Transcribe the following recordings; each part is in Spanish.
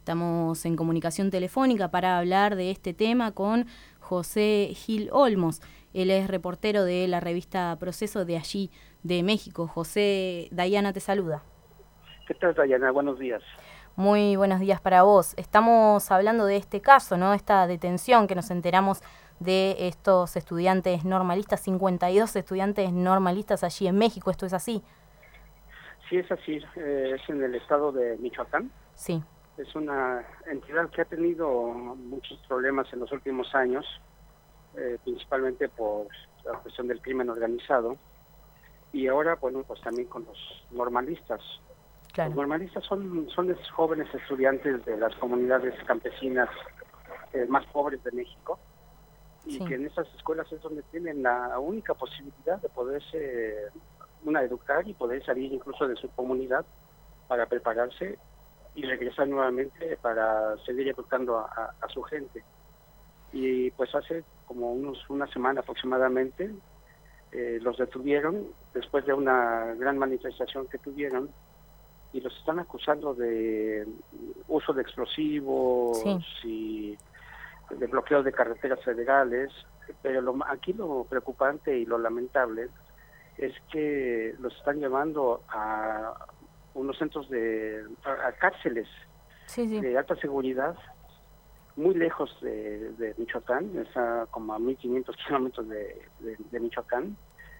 Estamos en comunicación telefónica para hablar de este tema con José Gil Olmos. Él es reportero de la revista Proceso de allí, de México. José, Dayana te saluda. ¿Qué tal, Dayana? Buenos días. Muy buenos días para vos. Estamos hablando de este caso, ¿no? Esta detención que nos enteramos de estos estudiantes normalistas, 52 estudiantes normalistas allí en México. ¿Esto es así? Sí, es así. Es en el estado de Michoacán. Sí. Es una entidad que ha tenido muchos problemas en los últimos años, principalmente por la cuestión del crimen organizado. Y ahora, bueno, pues también con los normalistas. Claro. Los normalistas son esos jóvenes estudiantes de las comunidades campesinas más pobres de México, y que en esas escuelas es donde tienen la única posibilidad de poderse educar y poder salir incluso de su comunidad para prepararse y regresar nuevamente para seguir educando a su gente. Y pues hace como una semana aproximadamente los detuvieron después de una gran manifestación que tuvieron, y los están acusando de uso de explosivos y de bloqueo de carreteras federales. Pero aquí lo preocupante y lo lamentable es que los están llevando a unos centros a cárceles de alta seguridad, muy lejos de Michoacán, está como a 1.500 kilómetros de Michoacán,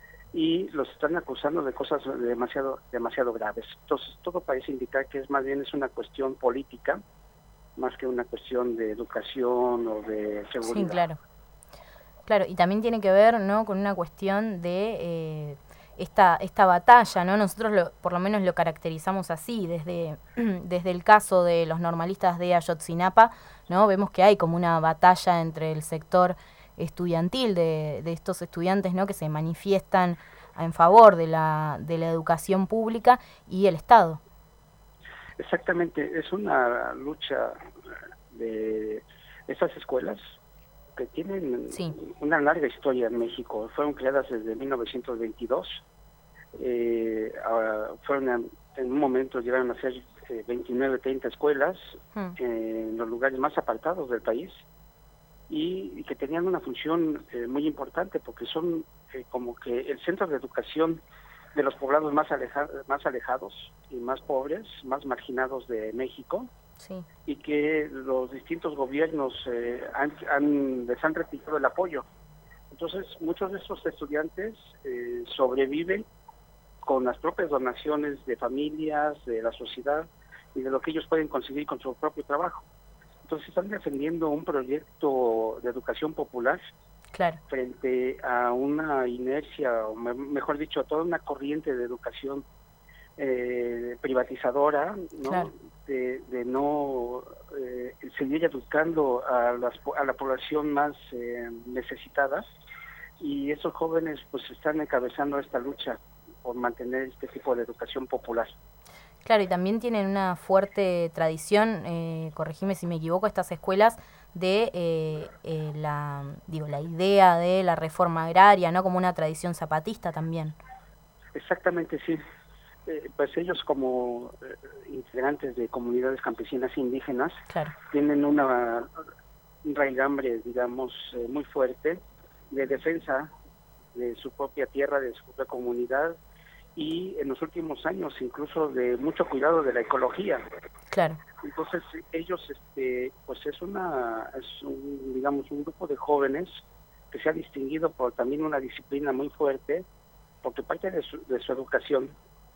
y los están acusando de cosas demasiado graves. Entonces, todo parece indicar que más bien es una cuestión política, más que una cuestión de educación o de seguridad. Sí, claro. Claro, y también tiene que ver, ¿no?, con una cuestión de esta batalla, ¿no? Nosotros por lo menos lo caracterizamos así, desde el caso de los normalistas de Ayotzinapa, ¿no? Vemos que hay como una batalla entre el sector estudiantil de estos estudiantes, ¿no?, que se manifiestan en favor de la educación pública, y el Estado. Exactamente, es una lucha de estas escuelas que tienen una larga historia en México. Fueron creadas desde 1922. En un momento llegaron a ser 29, 30 escuelas en los lugares más apartados del país, y que tenían una función muy importante, porque son como que el centro de educación de los poblados más alejados y más pobres, más marginados de México. Sí. Y que los distintos gobiernos les han retirado el apoyo. Entonces, muchos de estos estudiantes sobreviven con las propias donaciones de familias, de la sociedad y de lo que ellos pueden conseguir con su propio trabajo. Entonces, están defendiendo un proyecto de educación popular, claro, frente a una inercia, o mejor dicho, a toda una corriente de educación privatizadora, ¿no? Claro. De no seguir educando a la población más necesitada, y esos jóvenes pues están encabezando esta lucha por mantener este tipo de educación popular. Claro, y también tienen una fuerte tradición, corregime si me equivoco, estas escuelas, de la idea de la reforma agraria, ¿no?, como una tradición zapatista también. Exactamente, sí. Pues ellos, como integrantes de comunidades campesinas indígenas, claro, tienen un raigambre, digamos, muy fuerte de defensa de su propia tierra, de su propia comunidad, y en los últimos años incluso de mucho cuidado de la ecología. Claro. Entonces ellos, pues digamos, un grupo de jóvenes que se ha distinguido por también una disciplina muy fuerte, porque parte de su educación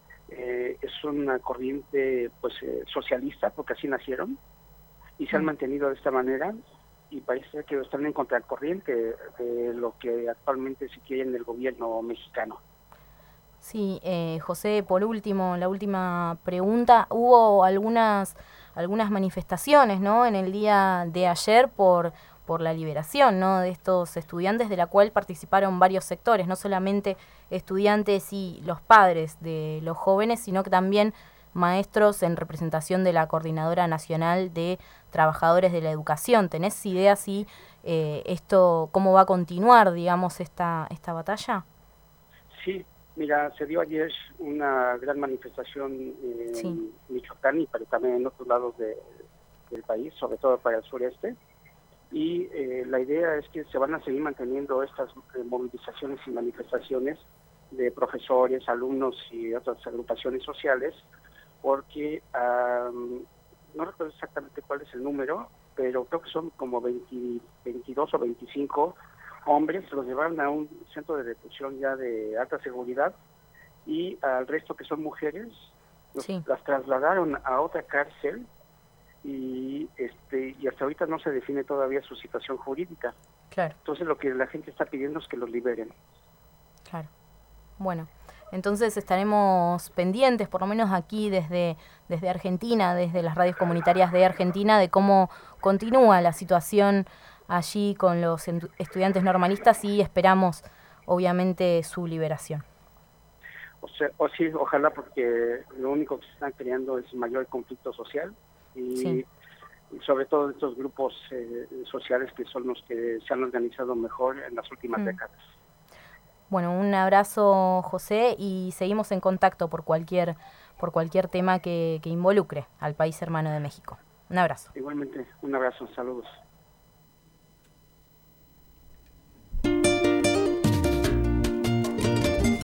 es una corriente pues socialista, porque así nacieron y se han mantenido de esta manera, y parece que están en contracorriente de lo que actualmente se quiere en el gobierno mexicano. Sí, José, por último, la última pregunta. Hubo algunas manifestaciones, ¿no?, en el día de ayer por la liberación, ¿no?, de estos estudiantes, de la cual participaron varios sectores, no solamente estudiantes y los padres de los jóvenes, sino que también maestros en representación de la Coordinadora Nacional de Trabajadores de la Educación. ¿Tenés idea si esto, cómo va a continuar, digamos, esta batalla? Sí, mira, se dio ayer una gran manifestación en Michoacán, pero también en otros lados del país, sobre todo para el sureste. Y la idea es que se van a seguir manteniendo estas movilizaciones y manifestaciones de profesores, alumnos y otras agrupaciones sociales, porque no recuerdo exactamente cuál es el número, pero creo que son como 22 o 25 hombres, los llevaron a un centro de detención ya de alta seguridad, y al resto, que son mujeres, las trasladaron a otra cárcel, y hasta ahorita no se define todavía su situación jurídica. Claro. Entonces lo que la gente está pidiendo es que los liberen. Claro. Bueno, entonces estaremos pendientes, por lo menos aquí desde Argentina, desde las radios comunitarias de Argentina, de cómo continúa la situación allí con los estudiantes normalistas, y esperamos obviamente su liberación. Sí, ojalá, porque lo único que se están creando es mayor conflicto social, y sobre todo estos grupos sociales que son los que se han organizado mejor en las últimas décadas. Bueno, un abrazo, José, y seguimos en contacto por cualquier tema que involucre al país hermano de México. Un abrazo. Igualmente, un abrazo, saludos.